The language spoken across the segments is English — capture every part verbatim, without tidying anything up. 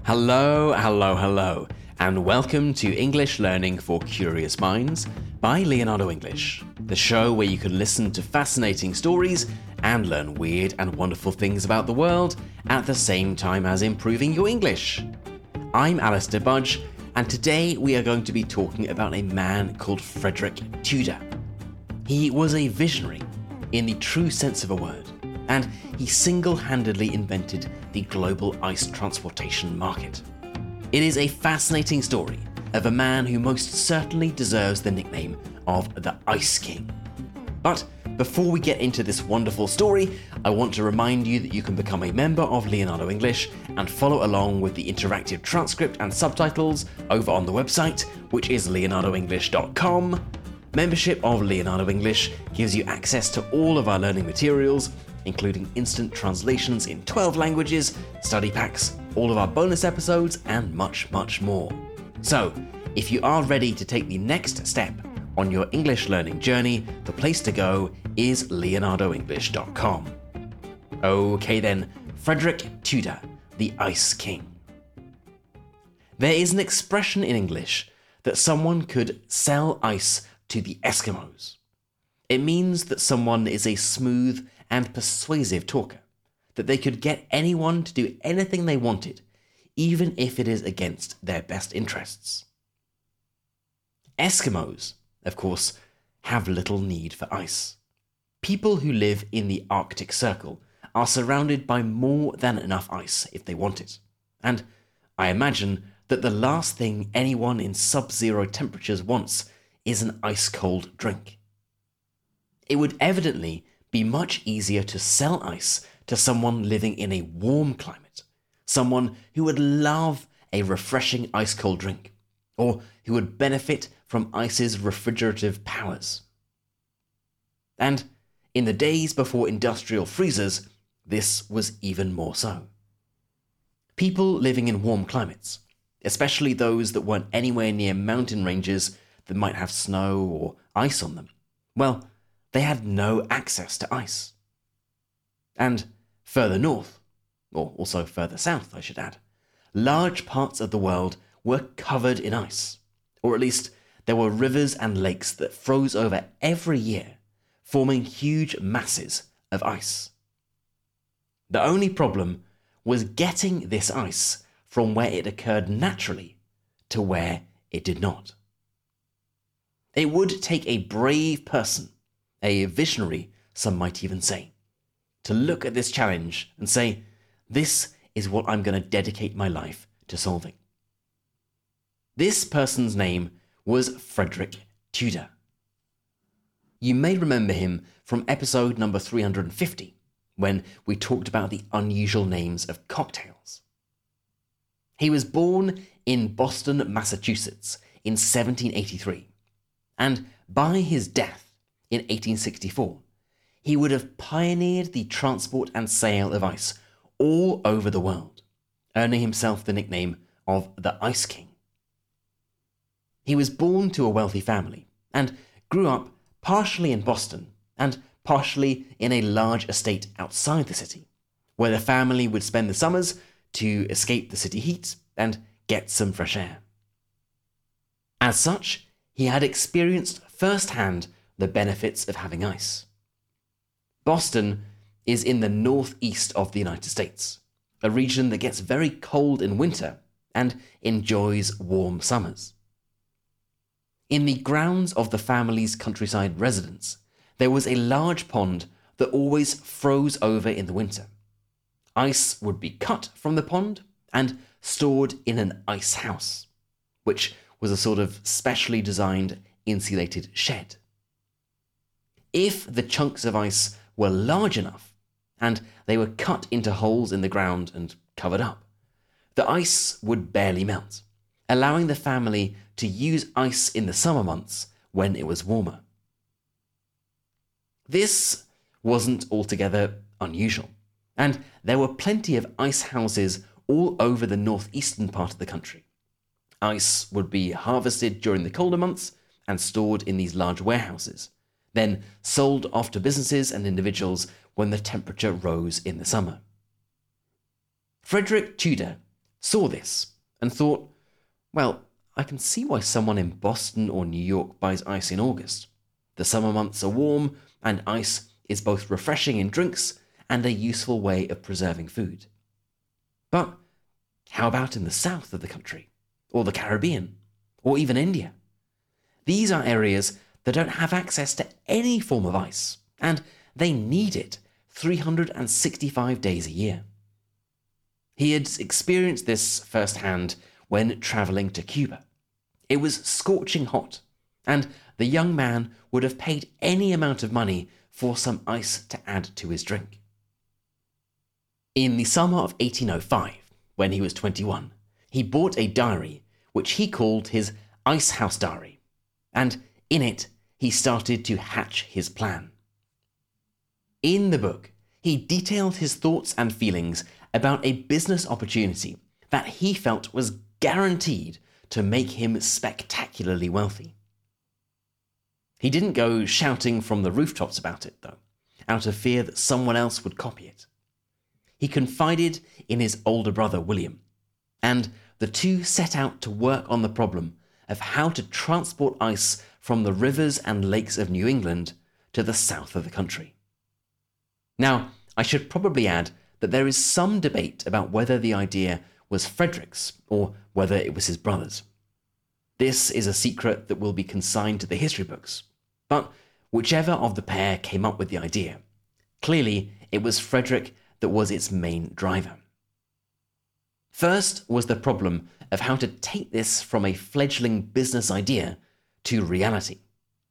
Hello, hello, hello, and welcome to English Learning for Curious Minds by Leonardo English, the show where you can listen to fascinating stories and learn weird and wonderful things about the world at the same time as improving your English. I'm Alistair Budge, and today we are going to be talking about a man called Frederick Tudor. He was a visionary in the true sense of a word, and he single-handedly invented the global ice transportation market. It is a fascinating story of a man who most certainly deserves the nickname of the Ice King. But before we get into this wonderful story, I want to remind you that you can become a member of Leonardo English and follow along with the interactive transcript and subtitles over on the website, which is leonardo english dot com. Membership of Leonardo English gives you access to all of our learning materials, including instant translations in twelve languages, study packs, all of our bonus episodes, and much, much more. So, if you are ready to take the next step on your English learning journey, the place to go is leonardo english dot com. Okay then, Frederick Tudor, the Ice King. There is an expression in English that someone could sell ice to the Eskimos. It means that someone is a smooth and persuasive talker, that they could get anyone to do anything they wanted, even if it is against their best interests. Eskimos, of course, have little need for ice. People who live in the Arctic Circle are surrounded by more than enough ice if they want it, and I imagine that the last thing anyone in sub-zero temperatures wants is an ice-cold drink. It would evidently be much easier to sell ice to someone living in a warm climate, someone who would love a refreshing ice-cold drink, or who would benefit from ice's refrigerative powers. And in the days before industrial freezers, this was even more so. People living in warm climates, especially those that weren't anywhere near mountain ranges that might have snow or ice on them, well, they had no access to ice. And further north, or also further south, I should add, large parts of the world were covered in ice, or at least there were rivers and lakes that froze over every year, forming huge masses of ice. The only problem was getting this ice from where it occurred naturally to where it did not. It would take a brave person, a visionary, some might even say, to look at this challenge and say, this is what I'm going to dedicate my life to solving. This person's name was Frederick Tudor. You may remember him from episode number three hundred fifty, when we talked about the unusual names of cocktails. He was born in Boston, Massachusetts in seventeen eighty-three, and by his death in eighteen sixty-four, he would have pioneered the transport and sale of ice all over the world, earning himself the nickname of the Ice King. He was born to a wealthy family and grew up partially in Boston and partially in a large estate outside the city, where the family would spend the summers to escape the city heat and get some fresh air. As such, he had experienced firsthand the benefits of having ice. Boston is in the northeast of the United States, a region that gets very cold in winter and enjoys warm summers. In the grounds of the family's countryside residence, there was a large pond that always froze over in the winter. Ice would be cut from the pond and stored in an ice house, which was a sort of specially designed insulated shed. If the chunks of ice were large enough, and they were cut into holes in the ground and covered up, the ice would barely melt, allowing the family to use ice in the summer months when it was warmer. This wasn't altogether unusual, and there were plenty of ice houses all over the northeastern part of the country. Ice would be harvested during the colder months and stored in these large warehouses, then sold off to businesses and individuals when the temperature rose in the summer. Frederick Tudor saw this and thought, well, I can see why someone in Boston or New York buys ice in August. The summer months are warm, and ice is both refreshing in drinks and a useful way of preserving food. But how about in the south of the country, or the Caribbean, or even India? These are areas that don't have access to any form of ice, and they need it three hundred sixty-five days a year. He had experienced this firsthand when travelling to Cuba. It was scorching hot, and the young man would have paid any amount of money for some ice to add to his drink. In the summer of eighteen oh five, when he was twenty-one, he bought a diary which he called his Ice House Diary, and in it he started to hatch his plan. In the book, he detailed his thoughts and feelings about a business opportunity that he felt was guaranteed to make him spectacularly wealthy. He didn't go shouting from the rooftops about it, though, out of fear that someone else would copy it. He confided in his older brother, William, and the two set out to work on the problem of how to transport ice from the rivers and lakes of New England to the south of the country. Now, I should probably add that there is some debate about whether the idea was Frederick's or whether it was his brother's. This is a secret that will be consigned to the history books, but whichever of the pair came up with the idea, clearly it was Frederick that was its main driver. First was the problem of how to take this from a fledgling business idea to reality.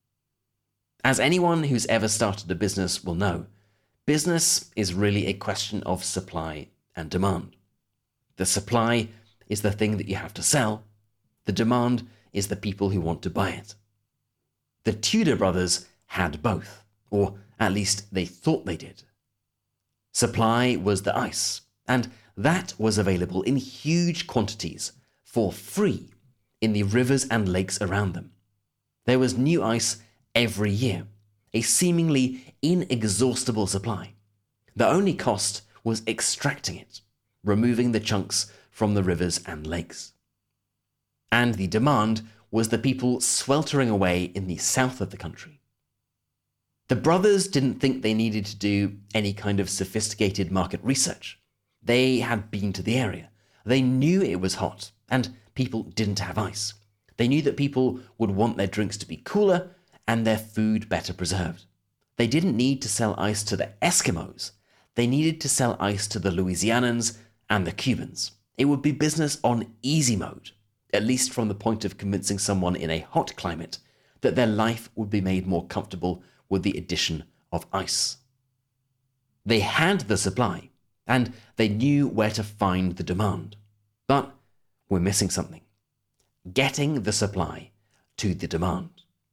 As anyone who's ever started a business will know, business is really a question of supply and demand. The supply is the thing that you have to sell. The demand is the people who want to buy it. The Tudor brothers had both, or at least they thought they did. Supply was the ice, and that was available in huge quantities for free in the rivers and lakes around them. There was new ice every year, a seemingly inexhaustible supply. The only cost was extracting it, removing the chunks from the rivers and lakes. And the demand was the people sweltering away in the south of the country. The brothers didn't think they needed to do any kind of sophisticated market research. They had been to the area. They knew it was hot, and people didn't have ice. They knew that people would want their drinks to be cooler and their food better preserved. They didn't need to sell ice to the Eskimos. They needed to sell ice to the Louisianans and the Cubans. It would be business on easy mode, at least from the point of convincing someone in a hot climate that their life would be made more comfortable with the addition of ice. They had the supply, and they knew where to find the demand. But we're missing something. Getting the supply to the demand.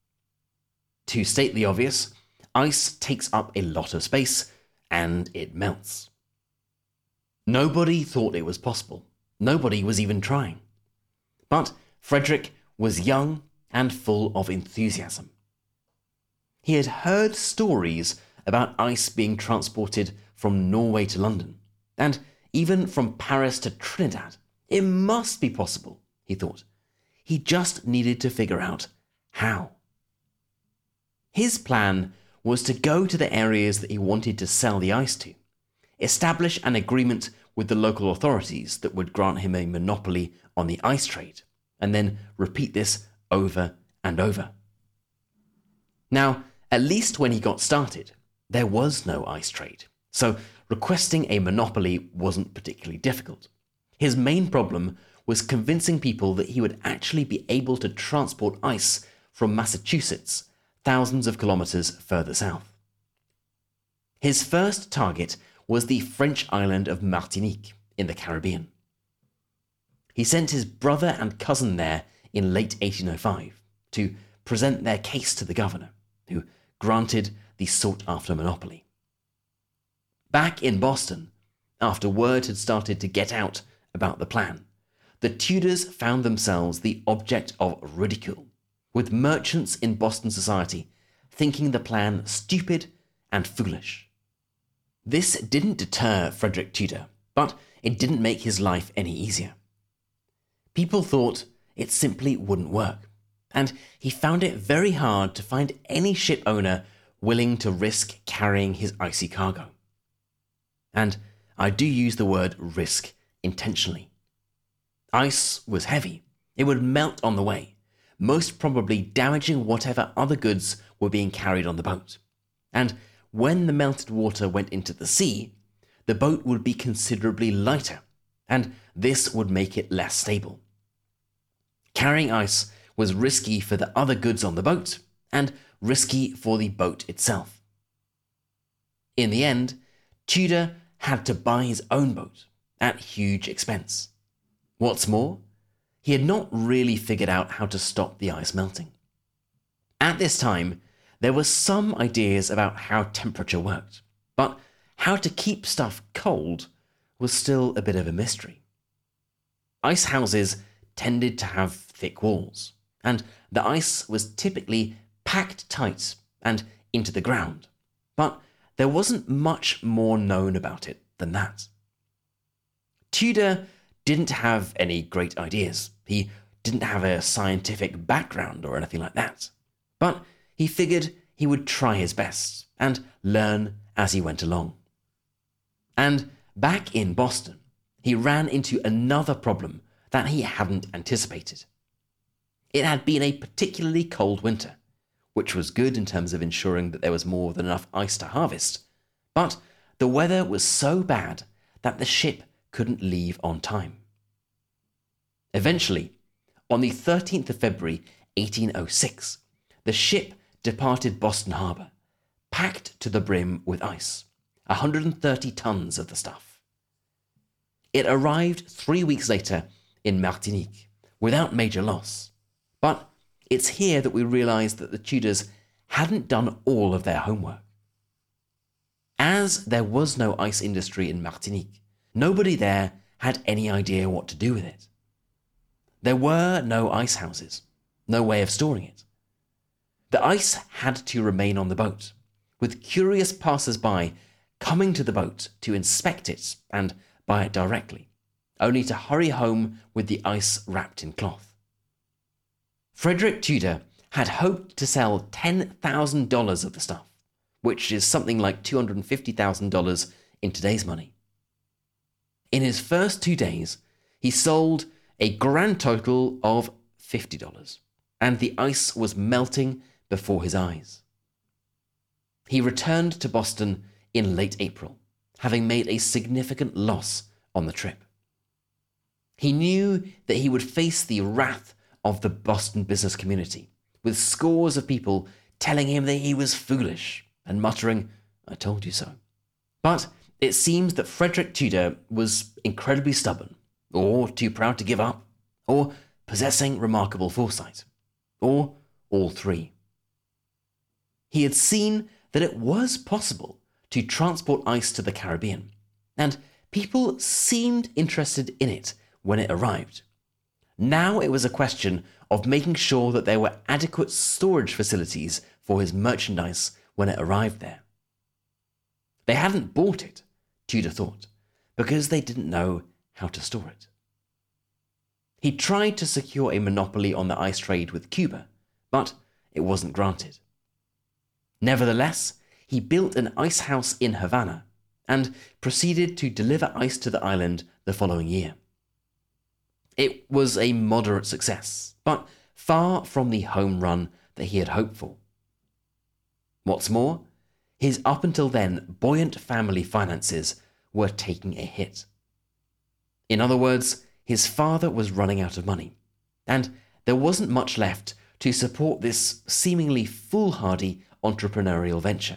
To state the obvious, ice takes up a lot of space, and it melts. Nobody thought it was possible. Nobody was even trying. But Frederick was young and full of enthusiasm. He had heard stories about ice being transported from Norway to London, and even from Paris to Trinidad. It must be possible, he thought. He just needed to figure out how. His plan was to go to the areas that he wanted to sell the ice to, establish an agreement with the local authorities that would grant him a monopoly on the ice trade, and then repeat this over and over. Now, at least when he got started, there was no ice trade, so requesting a monopoly wasn't particularly difficult. His main problem was convincing people that he would actually be able to transport ice from Massachusetts, thousands of kilometers further south. His first target was the French island of Martinique in the Caribbean. He sent his brother and cousin there in late eighteen oh five to present their case to the governor, who granted the sought-after monopoly. Back in Boston, after word had started to get out about the plan, the Tudors found themselves the object of ridicule, with merchants in Boston society thinking the plan stupid and foolish. This didn't deter Frederick Tudor, but it didn't make his life any easier. People thought it simply wouldn't work, and he found it very hard to find any ship owner willing to risk carrying his icy cargo. And I do use the word risk intentionally. Ice was heavy. It would melt on the way, most probably damaging whatever other goods were being carried on the boat. And when the melted water went into the sea, the boat would be considerably lighter, and this would make it less stable. Carrying ice was risky for the other goods on the boat, and risky for the boat itself. In the end, Tudor had to buy his own boat at huge expense. What's more, he had not really figured out how to stop the ice melting. At this time, there were some ideas about how temperature worked, but how to keep stuff cold was still a bit of a mystery. Ice houses tended to have thick walls, and the ice was typically packed tight and into the ground, but there wasn't much more known about it than that. Tudor didn't have any great ideas. He didn't have a scientific background or anything like that, but he figured he would try his best and learn as he went along. And back in Boston, he ran into another problem that he hadn't anticipated. It had been a particularly cold winter, which was good in terms of ensuring that there was more than enough ice to harvest, but the weather was so bad that the ship couldn't leave on time. Eventually, on the thirteenth of February, eighteen oh six, the ship departed Boston Harbor, packed to the brim with ice, one hundred thirty tons of the stuff. It arrived three weeks later in Martinique, without major loss. But it's here that we realize that the Tudors hadn't done all of their homework. As there was no ice industry in Martinique, nobody there had any idea what to do with it. There were no ice houses, no way of storing it. The ice had to remain on the boat, with curious passers-by coming to the boat to inspect it and buy it directly, only to hurry home with the ice wrapped in cloth. Frederick Tudor had hoped to sell ten thousand dollars of the stuff, which is something like two hundred fifty thousand dollars in today's money. In his first two days, he sold a grand total of fifty dollars, and the ice was melting before his eyes. He returned to Boston in late April, having made a significant loss on the trip. He knew that he would face the wrath of the Boston business community, with scores of people telling him that he was foolish and muttering, "I told you so." But it seems that Frederick Tudor was incredibly stubborn, or too proud to give up, or possessing remarkable foresight, or all three. He had seen that it was possible to transport ice to the Caribbean, and people seemed interested in it when it arrived. Now it was a question of making sure that there were adequate storage facilities for his merchandise when it arrived there. They hadn't bought it, Tudor thought, because they didn't know how to store it. He tried to secure a monopoly on the ice trade with Cuba, but it wasn't granted. Nevertheless, he built an ice house in Havana and proceeded to deliver ice to the island the following year. It was a moderate success, but far from the home run that he had hoped for. What's more, his up until then buoyant family finances were taking a hit. In other words, his father was running out of money, and there wasn't much left to support this seemingly foolhardy entrepreneurial venture.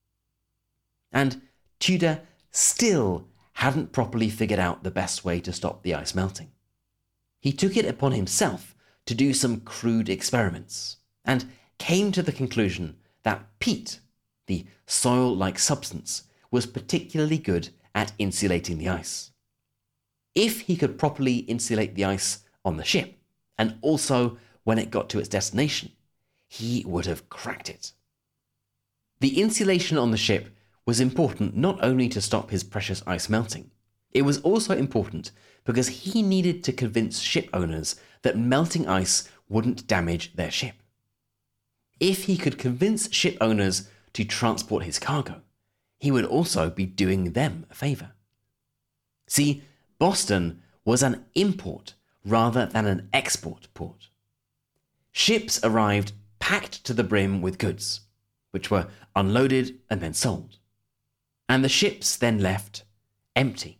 And Tudor still hadn't properly figured out the best way to stop the ice melting. He took it upon himself to do some crude experiments, and came to the conclusion that peat, the soil-like substance, was particularly good at insulating the ice. If he could properly insulate the ice on the ship, and also when it got to its destination, he would have cracked it. The insulation on the ship was important not only to stop his precious ice melting, It was also important because he needed to convince ship owners that melting ice wouldn't damage their ship. If he could convince ship owners to transport his cargo, he would also be doing them a favour. See, Boston was an import rather than an export port. Ships arrived packed to the brim with goods, which were unloaded and then sold. And the ships then left empty.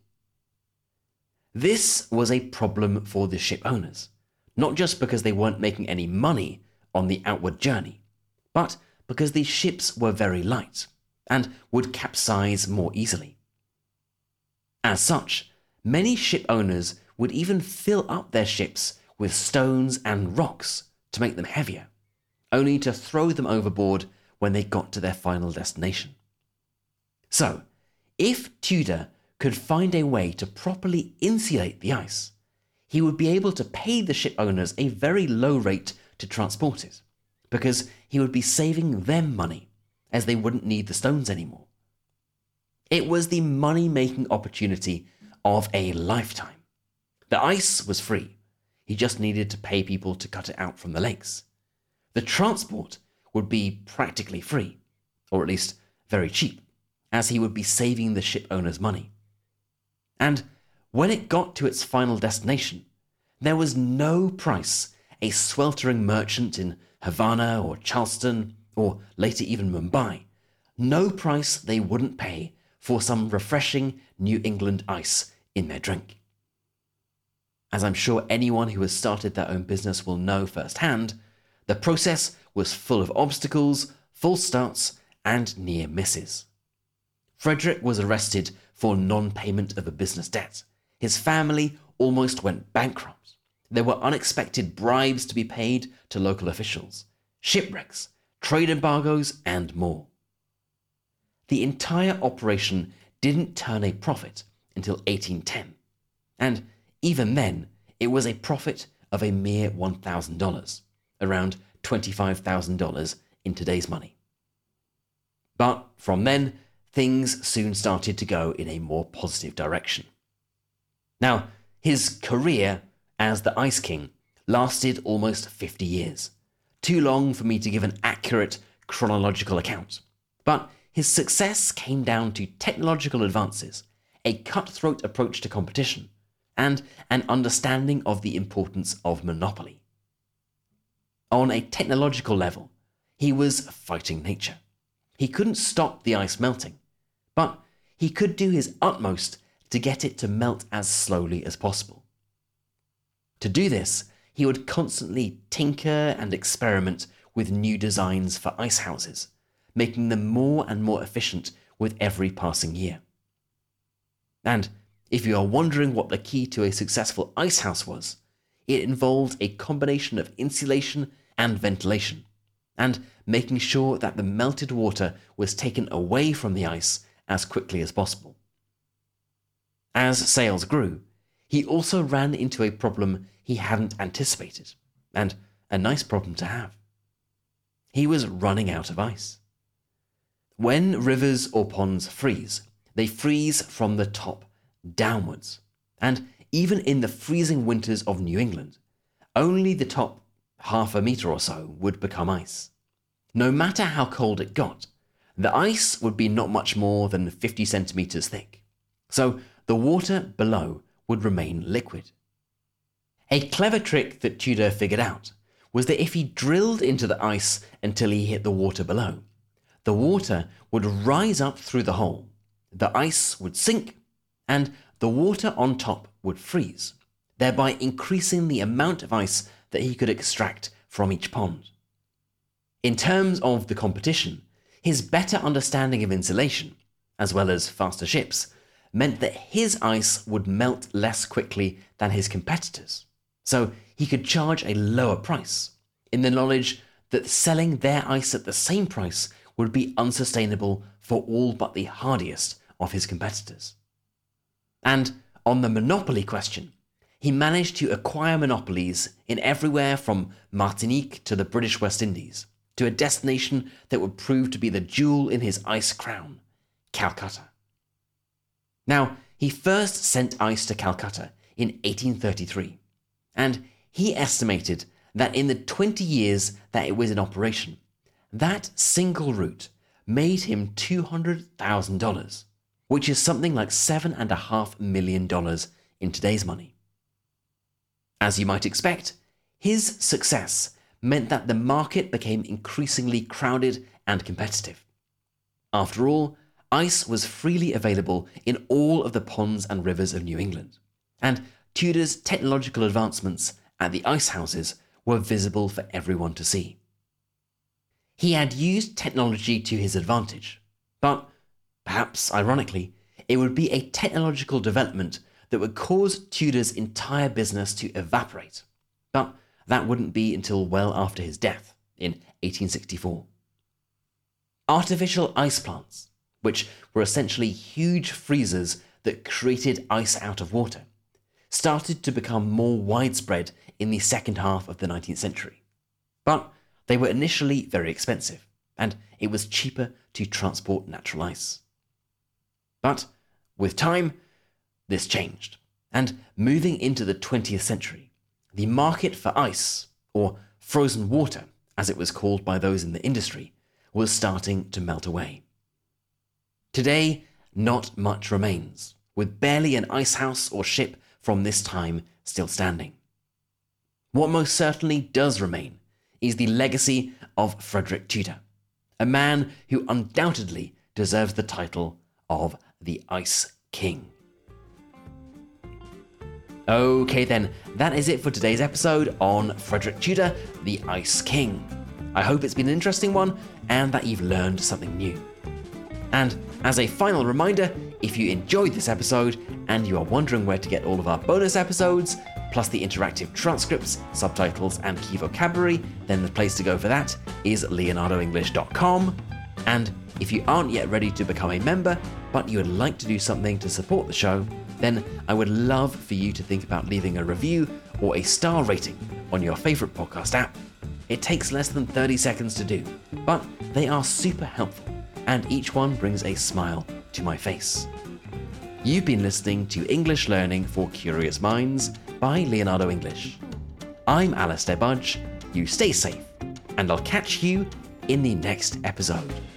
This was a problem for the ship owners, not just because they weren't making any money on the outward journey, but because these ships were very light and would capsize more easily. As such, many ship owners would even fill up their ships with stones and rocks to make them heavier, only to throw them overboard when they got to their final destination. So, if Tudor could find a way to properly insulate the ice, he would be able to pay the ship owners a very low rate to transport it, because he would be saving them money, as they wouldn't need the stones anymore. It was the money-making opportunity of a lifetime. The ice was free. He just needed to pay people to cut it out from the lakes. The transport would be practically free, or at least very cheap, as he would be saving the ship owners money. And when it got to its final destination, there was no price a sweltering merchant in Havana or Charleston, or later even Mumbai, no price they wouldn't pay for some refreshing New England ice in their drink. As I'm sure anyone who has started their own business will know firsthand, the process was full of obstacles, false starts, and near misses. Frederick was arrested for non-payment of a business debt. His family almost went bankrupt. There were unexpected bribes to be paid to local officials, shipwrecks, trade embargoes, and more. The entire operation didn't turn a profit until eighteen ten, and even then, it was a profit of a mere one thousand dollars, around twenty-five thousand dollars in today's money. But from then, things soon started to go in a more positive direction. Now, his career as the Ice King lasted almost fifty years, too long for me to give an accurate chronological account. But his success came down to technological advances, a cutthroat approach to competition, and an understanding of the importance of monopoly. On a technological level, he was fighting nature. He couldn't stop the ice melting, but he could do his utmost to get it to melt as slowly as possible. To do this, he would constantly tinker and experiment with new designs for ice houses, making them more and more efficient with every passing year. And if you are wondering what the key to a successful ice house was, it involved a combination of insulation and ventilation, and making sure that the melted water was taken away from the ice as quickly as possible. As sales grew, he also ran into a problem he hadn't anticipated, and a nice problem to have. He was running out of ice. When rivers or ponds freeze, they freeze from the top downwards, and even in the freezing winters of New England, only the top half a metre or so would become ice. No matter how cold it got, the ice would be not much more than fifty centimetres thick, so the water below would remain liquid. A clever trick that Tudor figured out was that if he drilled into the ice until he hit the water below, the water would rise up through the hole, the ice would sink, and the water on top would freeze, thereby increasing the amount of ice that he could extract from each pond. In terms of the competition, his better understanding of insulation, as well as faster ships, meant that his ice would melt less quickly than his competitors, so he could charge a lower price, in the knowledge that selling their ice at the same price would be unsustainable for all but the hardiest of his competitors. And on the monopoly question, he managed to acquire monopolies in everywhere from Martinique to the British West Indies, to a destination that would prove to be the jewel in his ice crown, Calcutta. Now, he first sent ice to Calcutta in eighteen thirty-three, and he estimated that in the twenty years that it was in operation, that single route made him two hundred thousand dollars, which is something like seven point five million dollars in today's money. As you might expect, his success meant that the market became increasingly crowded and competitive. After all, ice was freely available in all of the ponds and rivers of New England, and Tudor's technological advancements at the ice houses were visible for everyone to see. He had used technology to his advantage, but, perhaps ironically, it would be a technological development that would cause Tudor's entire business to evaporate, but that wouldn't be until well after his death in eighteen sixty-four. Artificial ice plants, which were essentially huge freezers that created ice out of water, started to become more widespread in the second half of the nineteenth century. But they were initially very expensive, and it was cheaper to transport natural ice. But with time, this changed, and moving into the twentieth century, the market for ice, or frozen water, as it was called by those in the industry, was starting to melt away. Today, not much remains, with barely an ice house or ship from this time still standing. What most certainly does remain is the legacy of Frederick Tudor, a man who undoubtedly deserves the title of the Ice King. Okay then, that is it for today's episode on Frederick Tudor, the Ice King. I hope it's been an interesting one and that you've learned something new. And as a final reminder, if you enjoyed this episode and you are wondering where to get all of our bonus episodes, plus the interactive transcripts, subtitles, and key vocabulary, then the place to go for that is leonardo english dot com. And if you aren't yet ready to become a member, but you would like to do something to support the show, then I would love for you to think about leaving a review or a star rating on your favorite podcast app. It takes less than thirty seconds to do, but they are super helpful, and each one brings a smile to my face. You've been listening to English Learning for Curious Minds by Leonardo English. I'm Alastair Budge, you stay safe, and I'll catch you in the next episode.